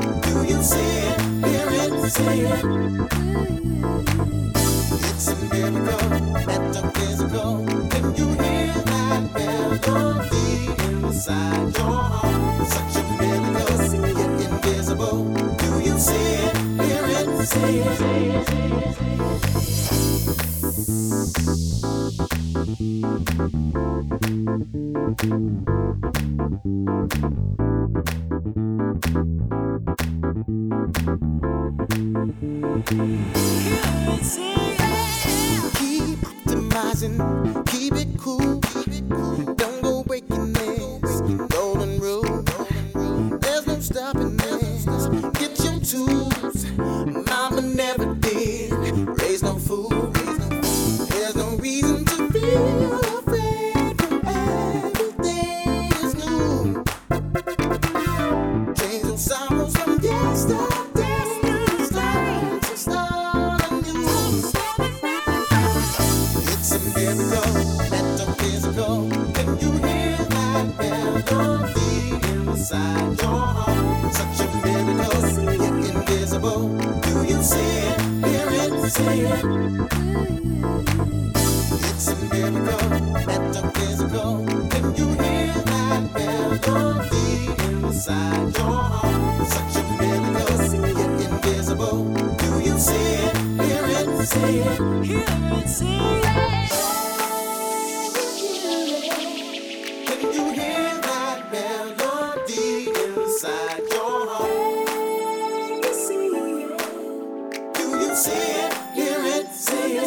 Do you see it, hear it, see it? It's a miracle, metaphysical. When you hear that melody inside your heart, such a miracle, yet invisible. Do you see it, hear it, see it? Keep optimizing, keep it cool, don't go breaking this golden rule. There's no stopping this. Get your tools. Mama never did raise no fool. There's no reason to feel afraid when everything is new. Change your sorrows from yesterday. It's a miracle, metaphysical. When you hear that melody inside your heart, such a miracle, yet invisible. Do you see it, hear it, see it? It's a miracle, metaphysical. When you hear that melody inside your heart, such a miracle, yet invisible. Do you see it, hear it, see it? Hear it, see it. When you hear that melody inside your heart, do you see it, hear it, see it?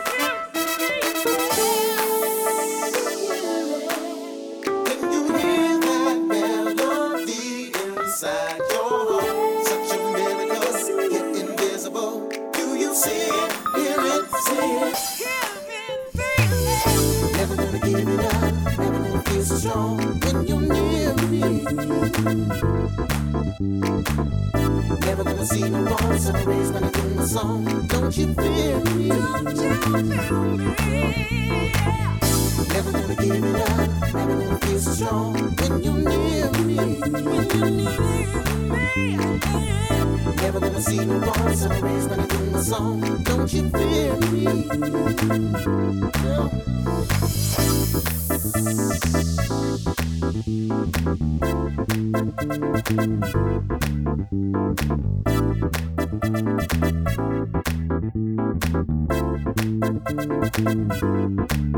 When you hear that melody inside your heart, such a miracle, yet invisible. Do you see it, hear it, see it? Never gonna give it up, never gonna feel so strong when you're near me. Never gonna see no wrong, sun rays when I do my song. Don't you feel me? Never gonna give it up, never gonna feel so strong when you're near me. Never gonna see no wrong, sun rays when I do my song. Don't you feel me? Yeah.